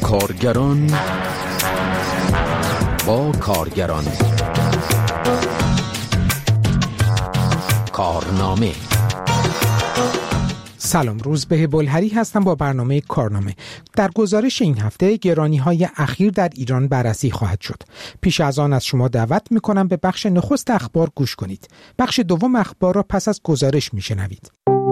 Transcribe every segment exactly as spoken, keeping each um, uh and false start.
کارگران با کارگران کارنامه. سلام، روزبه بلهری هستم با برنامه کارنامه. در گزارش این هفته گرانی‌های اخیر در ایران بررسی خواهد شد. پیش از آن از شما دعوت می‌کنم به بخش نخست اخبار گوش کنید. بخش دوم اخبار را پس از گزارش می‌شنوید.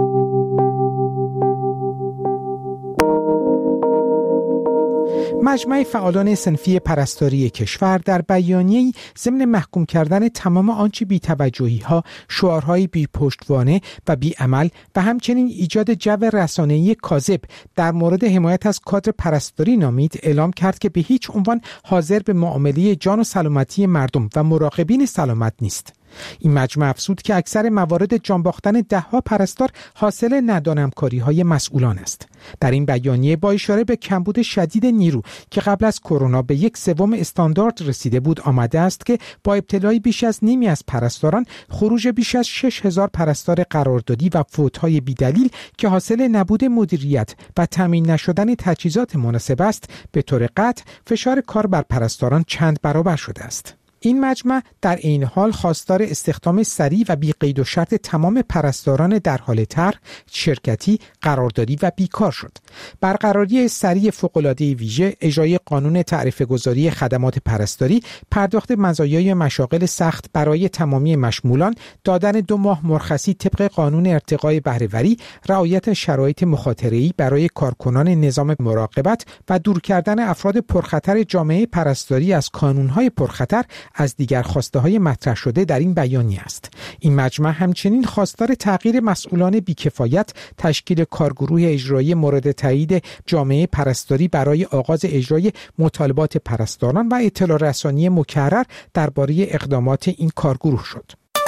مجمع فعالان صنفی پرستاری کشور در بیانیه‌ای ضمن محکوم کردن تمام آنچه بی‌توجهی‌ها، شعارهای بی‌پشتوانه و بی‌عمل و همچنین ایجاد جو رسانه‌ای کاذب در مورد حمایت از کادر پرستاری نامید، اعلام کرد که به هیچ عنوان حاضر به معامله جان و سلامتی مردم و مراقبین سلامت نیست. این مجمع افزود که اکثر موارد جان باختن ده‌ها پرستار حاصل ندانمکاری‌های مسئولان است. در این بیانیه با اشاره به کمبود شدید نیرو که قبل از کرونا به یک سوم استاندارد رسیده بود آمده است که با ابتلای بیش از نیمی از پرستاران، خروج بیش از شش هزار پرستار قراردادی و فوت‌های بی‌دلیل که حاصل نبود مدیریت و تامین نشدن تجهیزات مناسب است، به طور قطع فشار کار بر پرستاران چند برابر شده است. این مجمع در این حال خواستار استخدام سریع و بی قید و شرط تمام پرستاران در حال طرح، شرکتی، قراردادی و بیکار شد. برقراری سریع فوق‌العاده ویژه، اجرای قانون تعرفه گذاری خدمات پرستاری، پرداخت مزایای مشاغل سخت برای تمامی مشمولان، دادن دو ماه مرخصی طبق قانون ارتقای بهره‌وری، رعایت شرایط مخاطره‌ای برای کارکنان نظام مراقبت و دور کردن افراد پرخطر جامعه پرستاری از کانون‌های پرخطر از دیگر خواسته‌های مطرح شده در این بیانیه است. این مجمع همچنین خواستار تغییر مسئولان بیکفایت، تشکیل کارگروه اجرایی مورد تایید جامعه پرستاری برای آغاز اجرای مطالبات پرستاران و اطلاع رسانی مکرر درباره اقدامات این کارگروه شد.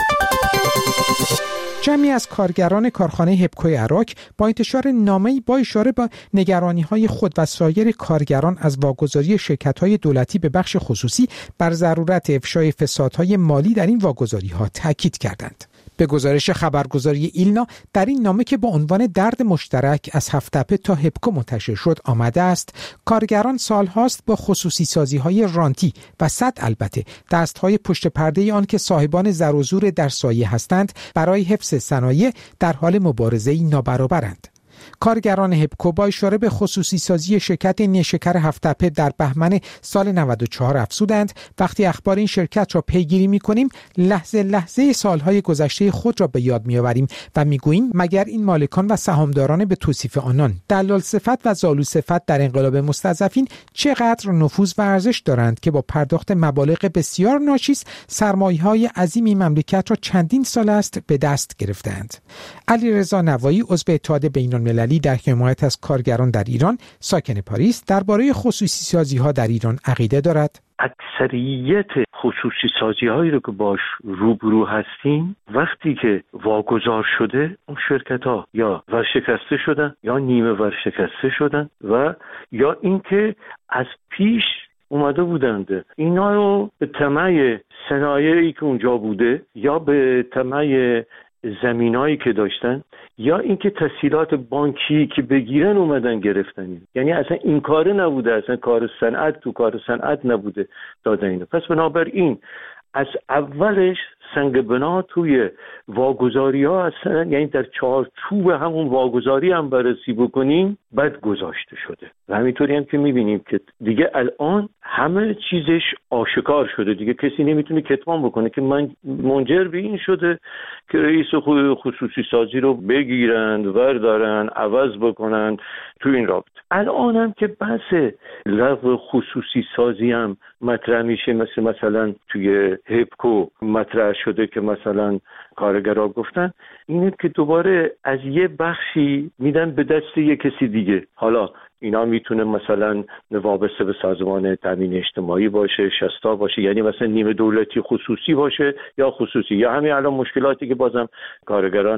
جمعی از کارگران کارخانه هپکو عراق با انتشار نامه‌ای با اشاره به نگرانی‌های خود و سایر کارگران از واگذاری شرکت‌های دولتی به بخش خصوصی بر ضرورت افشای فسادهای مالی در این واگذاری‌ها تاکید کردند. به گزارش خبرگزاری ایلنا، در این نامه که با عنوان درد مشترک از هفت‌تپه تا هپکو منتشر شد آمده است کارگران سالهاست با خصوصی سازی‌های رانتی و صد البته دست‌های پشت پرده آن که صاحبان زر و زور در سایه هستند برای حفظ صنایع در حال مبارزه‌ای نابرابرند. کارگران هپکو با اشاره به خصوصی سازی شرکت نیشکر هفت‌تپه در بهمن سال نود و چهار افزودند وقتی اخبار این شرکت را پیگیری می‌کنیم لحظه لحظه سالهای گذشته خود را به یاد می‌آوریم و می‌گوییم مگر این مالکان و سهامداران به توصیف آنان دلال صفت و زالو صفت در انقلاب مستضعفین چقدر نفوذ و ارزش دارند که با پرداخت مبالغ بسیار ناچیز سرمایه‌های عظیم این مملکت را چندین سال است به دست گرفتند. علیرضا نوایی عضو اتحاد بین‌المللی در حمایت از کارگران در ایران، ساکن پاریس، درباره خصوصی سازی‌ها در ایران عقیده دارد. اکثریت خصوصی سازی هایی رو که باش روبرو هستیم وقتی که واگذار شده اون شرکت ها یا ورشکسته شدن یا نیمه ورشکسته شدن و یا اینکه از پیش اومده بودند. اینا رو به طمع صنایعی که اونجا بوده یا به طمع زمینایی که داشتن یا اینکه تسهیلات بانکی که بگیرن اومدن گرفتن. یعنی اصلا این کاره نبوده، اصلا کار صنعت تو کار صنعت نبوده دادن اینو. پس بنابراین از اولش سنگ بنا توی واگذاری ها هستن، یعنی در چارچوب همون واگذاری هم بررسی بکنیم بد گذاشته شده و همینطوری هم که میبینیم که دیگه الان همه چیزش آشکار شده، دیگه کسی نمیتونه کتمان بکنه که من منجر به این شده که رئیس خصوصی سازی رو بگیرند وردارن عوض بکنن تو این رابطه. الان هم که بحث لغو خصوصی سازی هم مطرح میشه، مثل مثلا توی هپکو مطرح شده که مثلا کارگرها گفتن اینه که دوباره از یه بخشی میدن به دست یه کسی دیگه. حالا اینا میتونه مثلا وابسته به سازمان تامین اجتماعی باشه، شستا باشه، یعنی مثلا نیمه دولتی خصوصی باشه یا خصوصی، یا همین الان مشکلاتی که بازم کارگران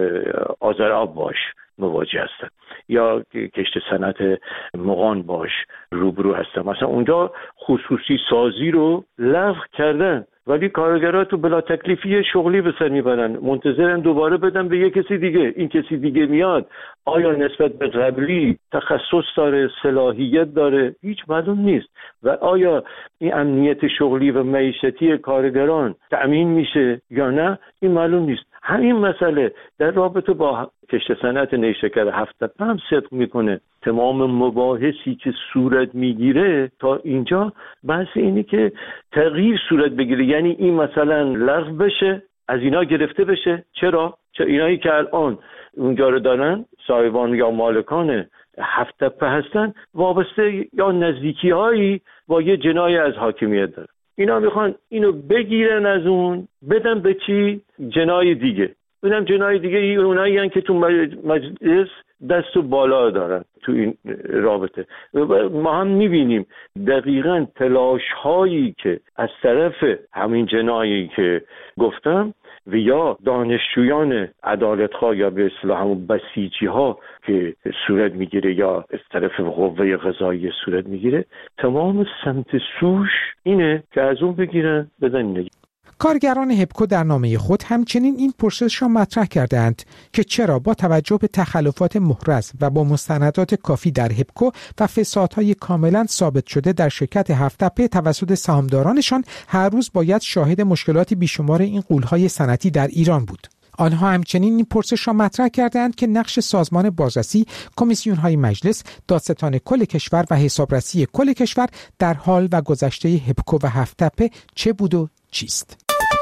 آذرآب باش مواجه هستن یا کشت صنعت مغان باش روبرو هستن. مثلا اونجا خصوصی سازی رو لغو کردن ولی کارگرها تو بلا تکلیفی شغلی به سر میبرن، منتظرن دوباره بدن به یک کسی دیگه. این کسی دیگه میاد آیا نسبت به قبلی تخصص داره، صلاحیت داره؟ هیچ معلوم نیست. و آیا این امنیت شغلی و معیشتی کارگران تأمین میشه یا نه؟ این معلوم نیست. همین مسئله در رابطه با کشت صنعت نیشکر هفت‌تپه هم صدق میکنه. تمام مباحثی که صورت میگیره تا اینجا بحث اینه که تغییر صورت بگیره، یعنی این مثلا لغو بشه، از اینا گرفته بشه. چرا؟ چه اینایی که الان اونجا رو دارن، صاحبان یا مالکان هفت‌تپه هستن، وابسته یا نزدیکی هایی با یه جنایه از حاکمیت داره. اینا میخوان اینو بگیرن از اون، بدن به چی؟ جنای دیگه. بدن جنای دیگه اونایی هستن که تو مجلس دست و بالا دارن تو این رابطه. ما هم میبینیم دقیقاً تلاش هایی که از طرف همین جنایی که گفتم و یا دانشجویان عدالتخواه یا به اصطلاح همون بسیجی ها که صورت میگیره یا از طرف قوه قضاییه صورت میگیره، تمام سمت سوش اینه که از اون بگیرن بدن نگیرن. کارگران هپکو در نامه خود همچنین این پرسش را مطرح کردند که چرا با توجه به تخلفات محرز و با مستندات کافی در هپکو و فسادهای کاملا ثابت شده در شرکت هفت‌تپه توسط سهامدارانشان هر روز باید شاهد مشکلات بیشمار این غول‌های صنعتی در ایران بود. آنها همچنین این پرسش را مطرح کردند که نقش سازمان بازرسی، کمیسیون‌های مجلس، دادستان کل کشور و حسابرسی کل کشور در حال و گذشته هپکو و هفت‌تپه چه بود و چیست؟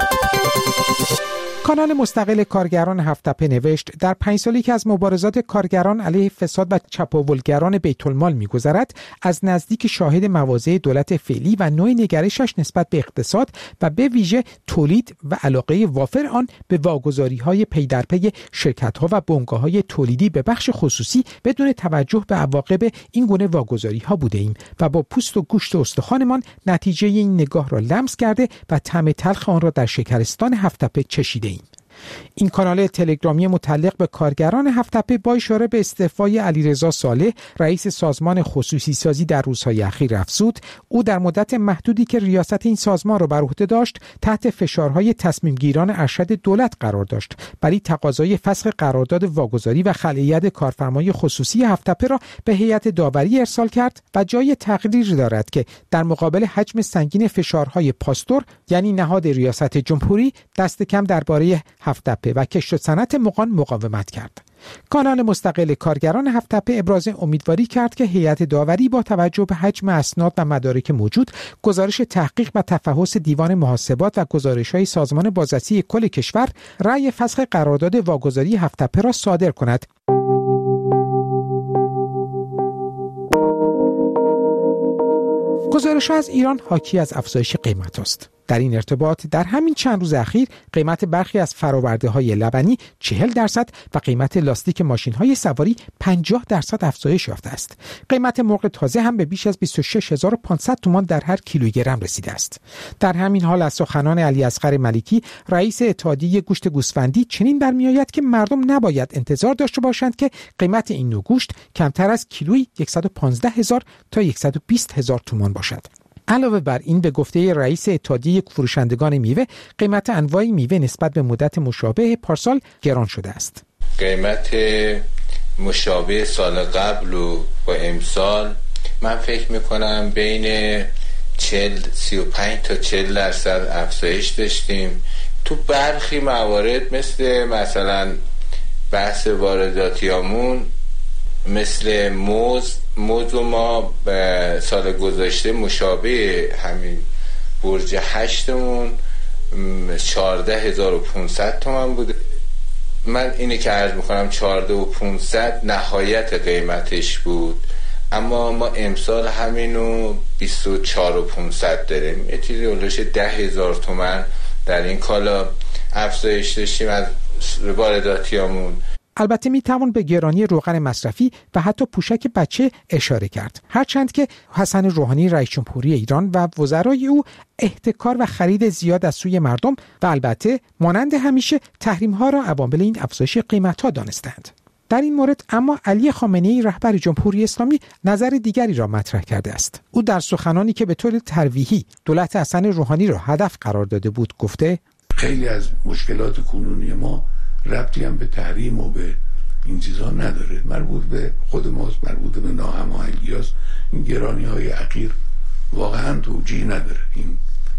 کانال مستقل کارگران هفت‌تپه نوشت در پنج سالی که از مبارزات کارگران علیه فساد و چپاولگران بیت المال می‌گذرد، از نزدیک شاهد مواضع دولت فعلی و نوع نگرشش نسبت به اقتصاد و به ویژه تولید و علاقه وافر آن به واگذاری‌های پی در پی شرکت‌ها و بنگاه‌های تولیدی به بخش خصوصی بدون توجه به عواقب این گونه واگذاری‌ها بوده‌ایم و با پوست و گوشت و استخوانمان نتیجه این نگاه را لمس کرده و طعم تلخ آن را در شکرستان هفت‌تپه چشیده‌ایم. این کانال تلگرامی متعلق به کارگران هفت‌تپه با اشاره به استعفای علیرضا صالح رئیس سازمان خصوصی سازی در روزهای اخیر افزود او در مدت محدودی که ریاست این سازمان را بر عهده داشت تحت فشارهای تصمیم گیران ارشد دولت قرار داشت، ولی تقاضای فسخ قرارداد واگذاری و خلع ید کارفرمای خصوصی هفت‌تپه را به هیئت داوری ارسال کرد و جای تقدیر دارد که در مقابل حجم سنگین فشارهای پاستور یعنی نهاد ریاست جمهوری دست کم درباره هفت‌تپه و کشت و صنعت مغان مقاومت کرد. کانال مستقل کارگران هفت‌تپه ابراز امیدواری کرد که هیئت داوری با توجه به حجم اسناد و مدارک موجود، گزارش تحقیق و تفحص دیوان محاسبات و گزارش‌های سازمان بازرسی کل کشور رأی فسخ قرارداد واگذاری هفت‌تپه را صادر کند. گزارش‌ها از ایران حاکی از افزایش قیمت است. در این ارتباط در همین چند روز اخیر قیمت برخی از فرآورده‌های لبنی چهل درصد و قیمت لاستیک ماشین‌های سواری پنجاه درصد افزایش یافته است. قیمت مرغ تازه هم به بیش از بیست و شش هزار و پانصد تومان در هر کیلوگرم رسیده است. در همین حال از سخنان علیاصغر ملیکی رئیس اتحادیه گوشت گوسفندی چنین برمی‌آید که مردم نباید انتظار داشته باشند که قیمت این نوع گوشت کمتر از کیلویی صد و پانزده هزار تا صد و بیست هزار تومان باشد. علاوه بر این به گفته رئیس اتحادیه فروشندگان میوه قیمت انواع میوه نسبت به مدت مشابه پارسال گران شده است. قیمت مشابه سال قبل و با امسال من فکر میکنم بین چهل سی و پنج تا چهل درصد افزایش داشتیم. تو برخی موارد مثل مثلا بحث وارداتیامون مثل موز موز و ما به سال گذشته مشابه همین برج هشتمون چهارده هزار و پانصد تومان بوده. من اینی که عرض میکنم چهارده و پانصد نهایت قیمتش بود، اما ما امسال همینو بیست و چهار و پانصد داریم. یه چیزی اولش ده هزار تومان در این کالا افزایش داشتیم از وارداتیامون. البته می توان به گرانی روغن مصرفی و حتی پوشک بچه اشاره کرد، هرچند که حسن روحانی رئیس جمهوری ایران و وزرای او احتکار و خرید زیاد از سوی مردم و البته مانند همیشه تحریم ها را عوامل این افزایش قیمت ها دانستند. در این مورد اما علی خامنه‌ای رهبر جمهوری اسلامی نظر دیگری را مطرح کرده است. او در سخنانی که به طور ترویحی دولت حسن روحانی را هدف قرار داده بود گفته خیلی از مشکلات کنونی ما ربطی هم به تحریم و به این چیزا نداره، مربوط به خود ماست، مربوط به ناهماهنگی هست. این گرانی های اخیر واقعا توجیه نداره. این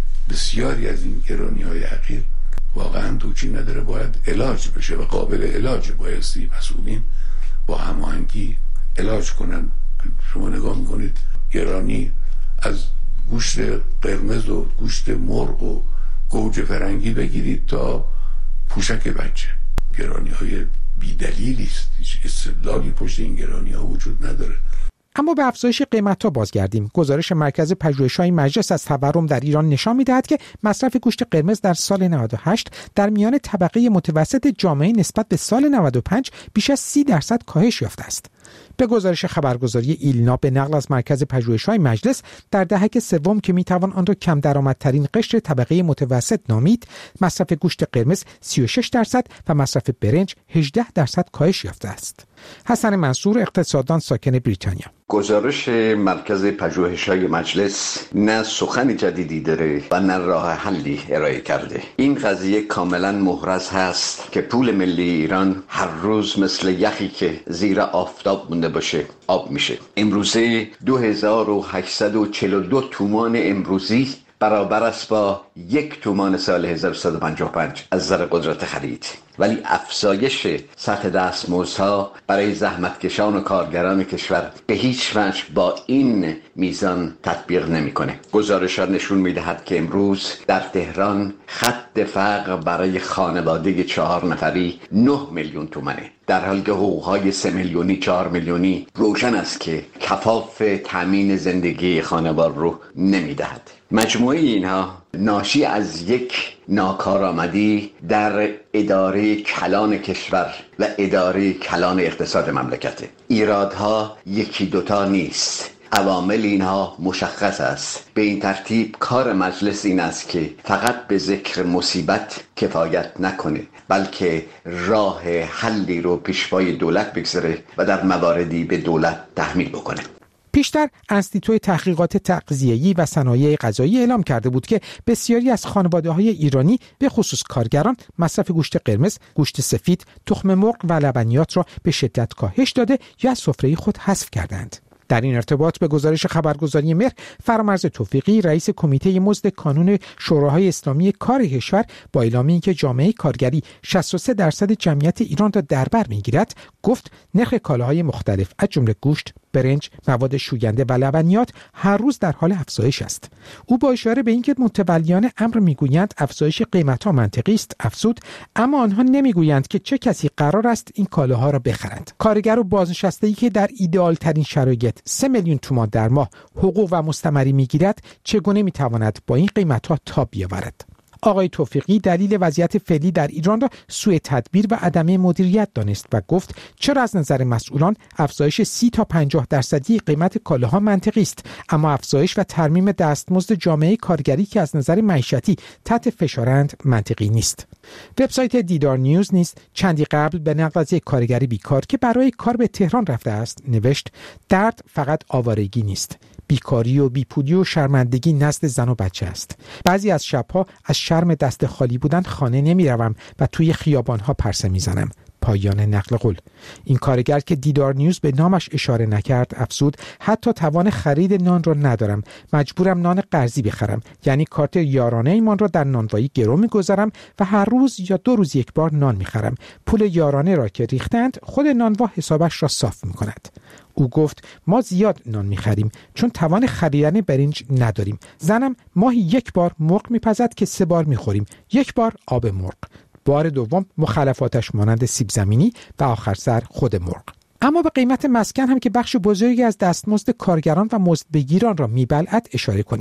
بسیاری از این گرانی های اخیر واقعا توجیه نداره، باید علاج بشه و قابل علاج. بایستی مسئولین با هماهنگی علاج کنن. شما نگاه میکنید گرانی از گوشت قرمز و گوشت مرغ و گوجه فرنگی بگیرید تا پوشک بچه، گرانی های بی دلیلی است. هیچ استدلالی پشت این گرانی ها وجود نداره. اما به افزایش قیمت‌ها بازگردیم. گزارش مرکز پژوهش‌های مجلس از تورم در ایران نشان می‌دهد که مصرف گوشت قرمز در سال نود و هشت در میان طبقه متوسط جامعه نسبت به سال نود و پنج بیش از سی درصد کاهش یافته است. به گزارش خبرگزاری ایلنا به نقل از مرکز پژوهش‌های مجلس، در دهک سوم که میتوان آن را کم درآمدترین قشر طبقه متوسط نامید، مصرف گوشت قرمز سی و شش درصد و مصرف برنج هجده درصد کاهش یافته است. حسن منصور، اقتصاددان ساکن بریتانیا: گزارش مرکز پژوهش‌های مجلس نه سخن جدیدی داره و نه راه حلی ارائه کرده. این قضیه کاملا محرز هست که پول ملی ایران هر روز مثل یخی که زیر آفتاب مونده باشه آب میشه. امروزه دو هزار و هشتصد و چهل و دو تومان امروزی برابر است با یک تومان سال هزار و سیصد و پنجاه و پنج از نظر قدرت خرید، ولی افزایش سطح دستمزدها برای زحمتکشان و کارگران کشور به هیچ وجه با این میزان تطبیق نمیکنه. گزارشات نشون میدهد که امروز در تهران خط فقر برای خانواده چهار نفری نه میلیون تومنه، در حالی که حقوقهای سه میلیونی چهار میلیونی روشن است که کفاف تامین زندگی خانوار رو نمیدهد. مجموعه اینها ناشی از یک ناکارآمدی در اداره کلان کشور و اداره کلان اقتصاد مملکته. ایرادها یکی دوتا نیست، عوامل اینها مشخص است. به این ترتیب کار مجلس این است که فقط به ذکر مصیبت کفایت نکنه، بلکه راه حلی رو پیشوای دولت بگذاره و در مواردی به دولت تحمیل بکنه. پیشتر انستیتوی تحقیقات تغذیه‌ای و صنایع غذایی اعلام کرده بود که بسیاری از خانواده‌های ایرانی به خصوص کارگران مصرف گوشت قرمز، گوشت سفید، تخم مرغ و لبنیات را به شدت کاهش داده یا از سفره خود حذف کردند. در این ارتباط به گزارش خبرگزاری مهر، فرامرز توفیقی، رئیس کمیته مزد کانون شوراهای اسلامی کار کشور، با اعلام اینکه جامعه کارگری شصت و سه درصد جمعیت ایران را در بر می‌گیرد، گفت نرخ کالاهای مختلف از جمله گوشت، برنج، مواد شوینده و لبنیات هر روز در حال افزایش است. او با اشاره به اینکه متولیان امر میگویند افزایش قیمت‌ها منطقی است افزود، اما آنها نمیگویند که چه کسی قرار است این کالاها را بخرند. کارگر و بازنشسته‌ای که در ایدئال ترین شرایط سه میلیون تومان در ماه حقوق و مستمری میگیرد چگونه میتواند با این قیمت‌ها تاب بیاورد؟ آقای توفیقی دلیل وضعیت فعلی در ایران را سوء تدبیر و عدم مدیریت دانست و گفت چرا از نظر مسئولان افزایش سی تا پنجاه درصدی قیمت کالاها منطقی است، اما افزایش و ترمیم دستمزد جامعه کارگری که از نظر معیشتی تحت فشارند منطقی نیست. وبسایت دیدار نیوز نیز چندی قبل به نقل از یک کارگر بیکار که برای کار به تهران رفته است نوشت: درد فقط آوارگی نیست، بیکاری و بیپولی و شرمندگی نزد زن و بچه است. بعضی از شبها از شرم دست خالی بودن خانه نمی روم و توی خیابانها پرسه می زنم. پایان نقل قول. این کارگر که دیدار نیوز به نامش اشاره نکرد افزود: حتی توان خرید نان را ندارم، مجبورم نان قرضی بخرم، یعنی کارت یارانه ایمان را در نانوایی گرو می‌گذارم و هر روز یا دو روز یک بار نان می‌خرم. پول یارانه را که ریختند خود نانوا حسابش را صاف می‌کند. او گفت: ما زیاد نان می‌خریم چون توان خریدن برنج نداریم. زنم ماهی یک بار مرغ می‌پزد که سه بار می‌خوریم، یک بار آب مرغ، بار دوم مخلفاتش مانند سیب زمینی و آخر سر خود مرغ. اما به قیمت مسکن هم که بخش بزرگی از دستمزد کارگران و مزدبگیران را میبلعد اشاره کنیم.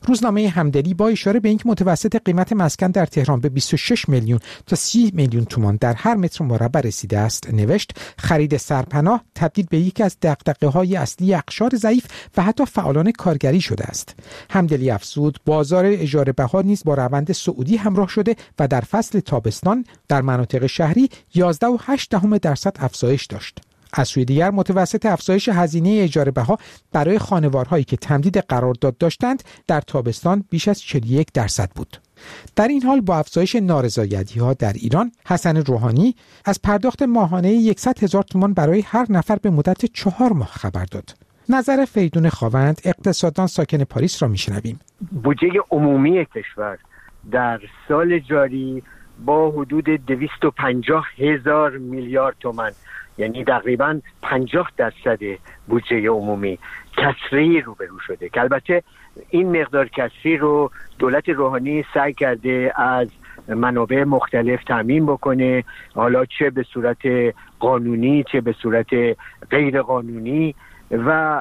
روزنامه همدلی با اشاره به اینکه متوسط قیمت مسکن در تهران به بیست و شش میلیون تا سی میلیون تومان در هر متر مربع رسیده است نوشت خرید سرپناه تبدیل به یکی از دغدغه‌های اصلی اقشار ضعیف و حتی فعالان کارگری شده است. همدلی افزود بازار اجاره بها نیز با روند صعودی همراه شده و در فصل تابستان در مناطق شهری یازده و هشت دهم درصد افزایش داشت. از سوی دیگر متوسط افزایش هزینه اجاره بها برای خانوارهایی که تمدید قرارداد داشتند در تابستان بیش از چهل و یک درصد بود. در این حال با افزایش نارضایتی‌ها در ایران، حسن روحانی از پرداخت ماهانه صد هزار تومان برای هر نفر به مدت چهار ماه خبر داد. نظر فریدون خاوند اقتصاددان ساکن پاریس را میشنویم. بودجه عمومی کشور در سال جاری با حدود دویست و پنجاه هزار میلیارد تومان، یعنی تقریباً پنجاه درصد بودجه عمومی کسری روبرو شده که البته این مقدار کسری رو دولت روحانی سعی کرده از منابع مختلف تامین بکنه، حالا چه به صورت قانونی چه به صورت غیر قانونی، و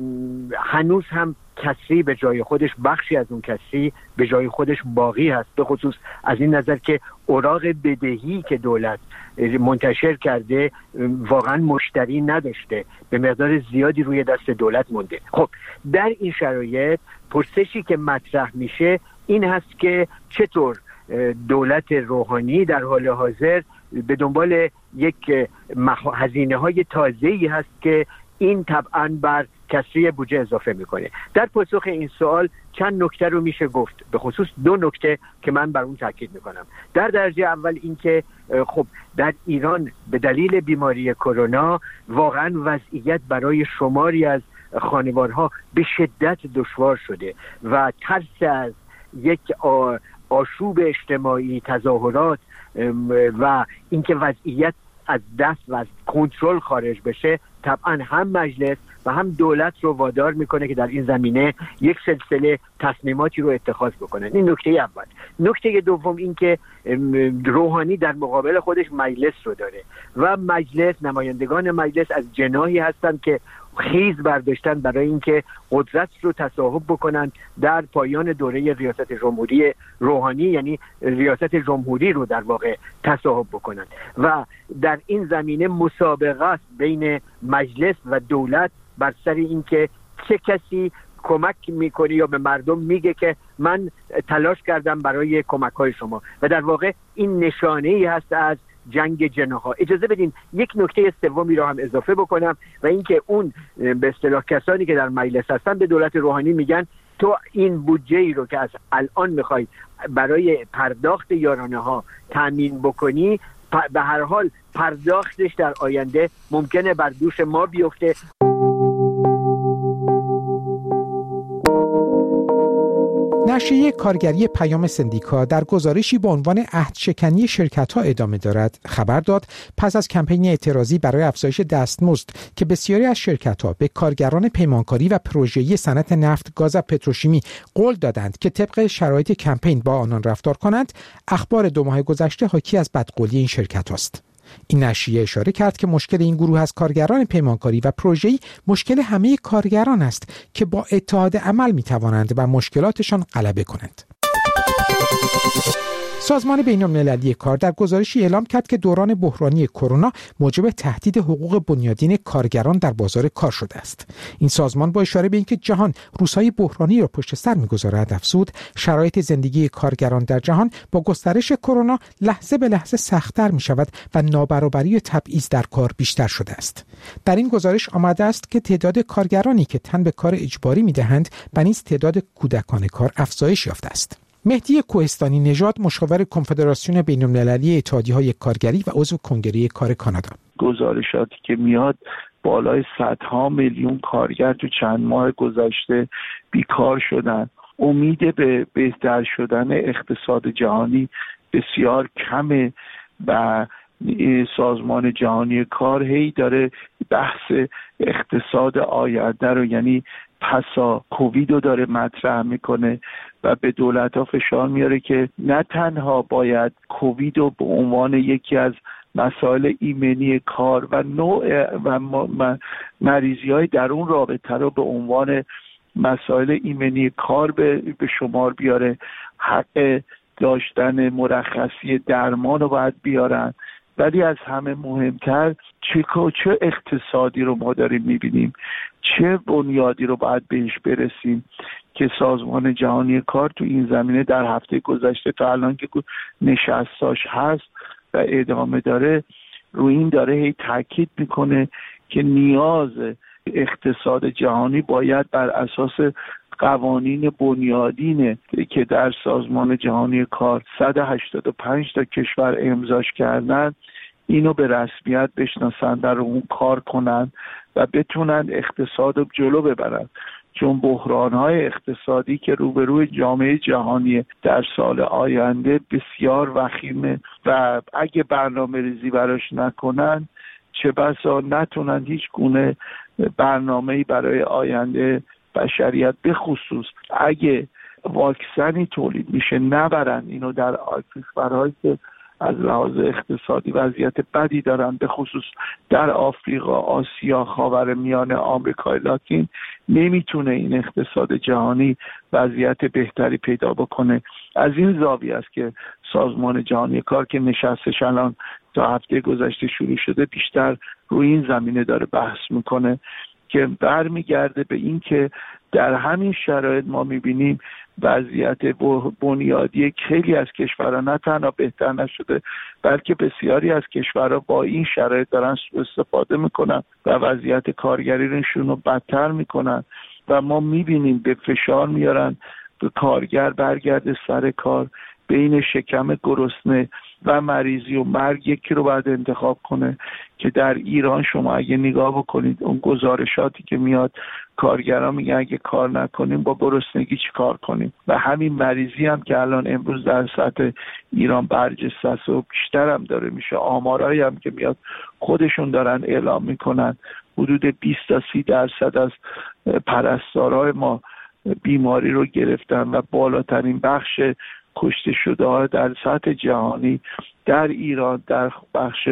هنوز هم کسری به جای خودش، بخشی از اون کسری به جای خودش باقی هست، به خصوص از این نظر که اوراق بدهی که دولت منتشر کرده واقعا مشتری نداشته، به مقدار زیادی روی دست دولت مونده. خب در این شرایط پرسشی که مطرح میشه این هست که چطور دولت روحانی در حال حاضر به دنبال یک هزینه های تازه‌ای هست که این طبعاً بر کسری بودجه اضافه میکنه. در پاسخ این سوال چند نکته رو میشه گفت، به خصوص دو نکته که من بر اون تاکید میکنم. در درجه اول این که خب در ایران به دلیل بیماری کرونا واقعاً وضعیت برای شماری از خانوارها به شدت دشوار شده و ترس از یک آشوب اجتماعی، تظاهرات و اینکه وضعیت از دست و از کنترل خارج بشه طبعا هم مجلس و هم دولت رو وادار میکنه که در این زمینه یک سلسله تصمیماتی رو اتخاذ بکنن. این نکته اول. نکته دوم این که روحانی در مقابل خودش مجلس رو داره و مجلس، نمایندگان مجلس از جناحی هستند که خیز برداشتن برای اینکه قدرت رو تصاحب بکنن در پایان دوره ریاست جمهوری روحانی، یعنی ریاست جمهوری رو در واقع تصاحب بکنن و در این زمینه مسابقه است بین مجلس و دولت بر سر اینکه چه کسی کمک میکنه یا به مردم میگه که من تلاش کردم برای کمک های شما، و در واقع این نشانه ای هست از جنگ جناح‌ها. اجازه بدین یک نکته سومی رو هم اضافه بکنم و اینکه اون به اصطلاح کسانی که در مجلس هستن به دولت روحانی میگن تو این بودجه ای رو که از الان میخوای برای پرداخت یارانه ها تامین بکنی، به هر حال پرداختش در آینده ممکنه بر دوش ما بیفته. نشریه کارگری پیام سندیکا در گزارشی با عنوان عهدشکنی شرکت‌ها ادامه دارد خبر داد پس از کمپین اعتراضی برای افزایش دستمزد که بسیاری از شرکت‌ها به کارگران پیمانکاری و پروژه‌ای صنعت نفت، گاز و پتروشیمی قول دادند که طبق شرایط کمپین با آنان رفتار کنند، اخبار دو ماه گذشته حاکی از بدقولی این شرکت‌هاست. این نشریه اشاره کرد که مشکل این گروه از کارگران پیمانکاری و پروژه‌ای مشکل همه کارگران است که با اتحاد عمل می‌توانند و مشکلاتشان غلبه کنند. سازمان بین‌المللی کار در گزارشی اعلام کرد که دوران بحرانی کرونا موجب تهدید حقوق بنیادین کارگران در بازار کار شده است. این سازمان با اشاره به اینکه جهان روزهای بحرانی را پشت سر می‌گذارد افزود شرایط زندگی کارگران در جهان با گسترش کرونا لحظه به لحظه سخت‌تر می‌شود و نابرابری و تبعیض در کار بیشتر شده است. در این گزارش آمده است که تعداد کارگرانی که تن به کار اجباری می‌دهند و نیز تعداد کودکان کار افزایش یافته است. مهدی کوهستانی نژاد، مشاور کنفدراسیون بین‌المللی اتحادیه‌های کارگری و عضو کنگره کار کانادا: گزارشاتی که میاد بالای صدها میلیون کارگر تو چند ماه گذشته بیکار شدن. امید به بهتر شدن اقتصاد جهانی بسیار کمه و سازمان جهانی کار هی داره بحث اقتصاد آینده رو، یعنی پسا کووید رو داره مطرح میکنه و به دولت ها فشار میاره که نه تنها باید کووید رو به عنوان یکی از مسائل ایمنی کار و نوع و مریضی های در اون رابطه رو به عنوان مسائل ایمنی کار به, به شمار بیاره، حق داشتن مرخصی درمان رو باید بیارن. ولی از همه مهمتر چه چه اقتصادی رو ما داریم میبینیم، چه بنیادی رو باید بهش برسیم که سازمان جهانی کار تو این زمینه در هفته گذشته تا الان که نشستاش هست و ادامه داره روی این داره هی تاکید میکنه که نیاز اقتصاد جهانی باید بر اساس قوانین بنیادینه که در سازمان جهانی کار صد و هشتاد و پنج تا کشور امضاش کردن اینو به رسمیت بشناسن، در اون کار کنن و بتونن اقتصاد رو جلو ببرن. چون بحران‌های اقتصادی که روبروی جامعه جهانی در سال آینده بسیار وخیمه و اگه برنامه ریزی براش نکنن چه بسا نتونن هیچ گونه برنامه‌ای برای آینده بشریت، به خصوص اگه واکسنی تولید میشه نبرن اینو در کشورهایی که از لحاظ اقتصادی وضعیت بدی دارن، به خصوص در آفریقا، آسیا، خاورمیانه، آمریکای لاتین، نمیتونه این اقتصاد جهانی وضعیت بهتری پیدا بکنه. از این زاویه است که سازمان جهانی کار که نشستش الان تا هفته گذشته شروع شده بیشتر روی این زمینه داره بحث میکنه که برمیگرده به این که در همین شرایط ما میبینیم وضعیت بنیادی خیلی از کشورها نه تنها بهتر نشده بلکه بسیاری از کشورها با این شرایط دارن سوء استفاده میکنن و وضعیت کارگریشون رو بدتر میکنن و ما میبینیم به فشار میارن به کارگر برگرده سر کار، بین شکم گرسنه و مریضی و مرگ یکی رو باید انتخاب کنه که در ایران شما اگه نگاه بکنید اون گزارشاتی که میاد کارگران میگن اگه کار نکنیم با گرسنگی چی کار کنیم و همین مریضی هم که الان امروز در سطح ایران برجسته است و بیشتر هم داره میشه. آمارایی هم که میاد خودشون دارن اعلام میکنن حدود بیست تا سی درصد از پرستارای ما بیماری رو گرفتن و بالاترین بخش کشته شده ها در سطح جهانی در ایران در بخش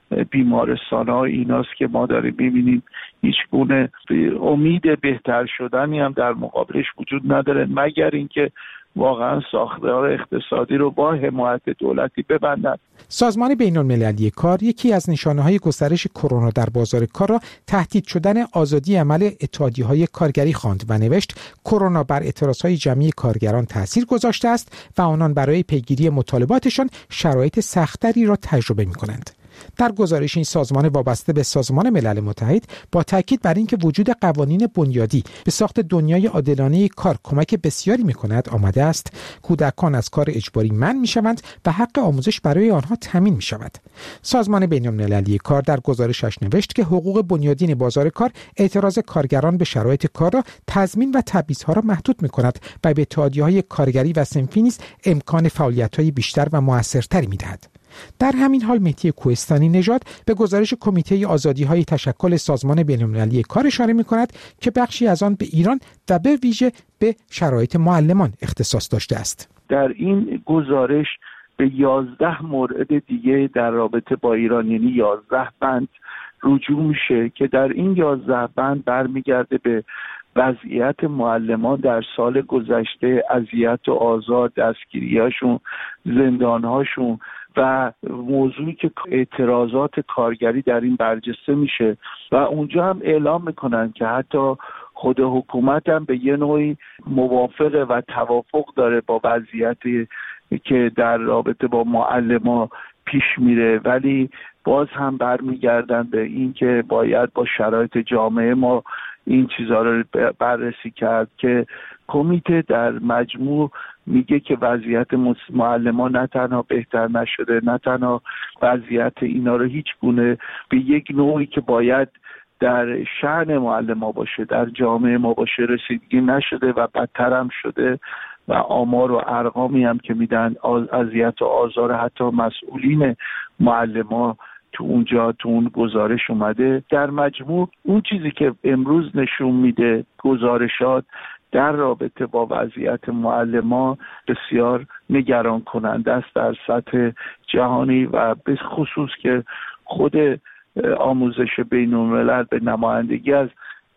بیمارستان ها ایناست که ما داریم میبینیم هیچ گونه امید بهتر شدنی هم در مقابلش وجود نداره مگر اینکه واقعا ساختار اقتصادی رو با حمایت دولتی ببندن. سازمان بین‌المللی کار یکی از نشانه‌های گسترش کرونا در بازار کار را تهدید شدن آزادی عمل اتحادیه‌های کارگری خواند و نوشت کرونا بر اعتراضهای جمعی کارگران تأثیر گذاشته است و آنان برای پیگیری مطالباتشان شرایط سخت‌تری را تجربه می‌کنند. در گزارش این سازمان وابسته به سازمان ملل متحد با تاکید بر اینکه وجود قوانین بنیادی به ساخت دنیای عادلانه کار کمک بسیاری می‌کند آمده است کودکان از کار اجباری منع می‌شوند و حق آموزش برای آنها تامین می‌شود. سازمان بین‌المللی کار در گزارشش نوشت که حقوق بنیادین بازار کار اعتراض کارگران به شرایط کار را تضمین و تبعیض‌ها را محدود می‌کند و به اتحادیه‌های کارگری و صنفی نیز امکان فعالیت‌های بیشتر و موثرتری می‌دهد. در همین حال مهدی کوهستانی نژاد به گزارش کمیته آزادی‌های تشکل سازمان بین‌المللی کار اشاره می‌کند که بخشی از آن به ایران و به ویژه به شرایط معلمان اختصاص داشته است. در این گزارش به یازده مورد دیگه در رابطه با ایران یعنی یازده بند رجوع میشه که در این یازده بند برمیگرده به وضعیت معلمان در سال گذشته، اذیت و آزار، دستگیری‌هاشون، زندان‌هاشون و موضوعی که اعتراضات کارگری در این برجسته میشه و اونجا هم اعلام میکنن که حتی خود حکومت هم به یه نوعی موافقه و توافق داره با وضعیتی که در رابطه با معلمان پیش میره، ولی باز هم برمیگردن به این که باید با شرایط جامعه ما این چیزها رو بررسی کرد که کمیته در مجموع میگه که وضعیت معلمان نه تنها بهتر نشده، نه تنها وضعیت اینا رو هیچ گونه به یک نوعی که باید در شأن معلمان باشه در جامعه ما باشه رسیدگی نشده و بدتر هم شده و آمار و ارقامی هم که میدن اذیت و آزار حتی مسئولین معلمان تو اونجا تو اون گزارش اومده. در مجموع اون چیزی که امروز نشون میده گزارشات در رابطه با وضعیت معلمان بسیار نگران کننده است در سطح جهانی و به خصوص که خود آموزش بین الملل به نمایندگی از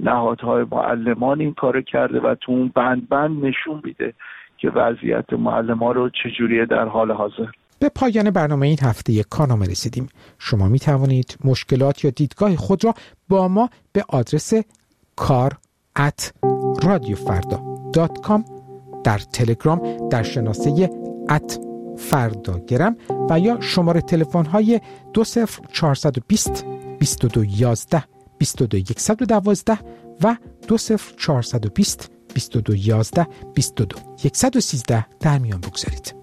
نهادهای معلمان این کارو کرده و تو اون بند بند نشون میده که وضعیت معلمان رو چجوریه در حال حاضر. به پایان برنامه این هفته کارنامه رسیدیم. شما می توانید مشکلات یا دیدگاه خود را با ما به آدرس کار ات رادیو فردا دات کام، در تلگرام در شناسه ات فرداگرم و یا شماره تلفن های دو صفر چهار دو صفر بیست و دو یازده بیست و دو صد و دوازده و دو صفر چهار دو صفر بیست و دو یازده بیست و دو صد و سیزده در میان بگذارید.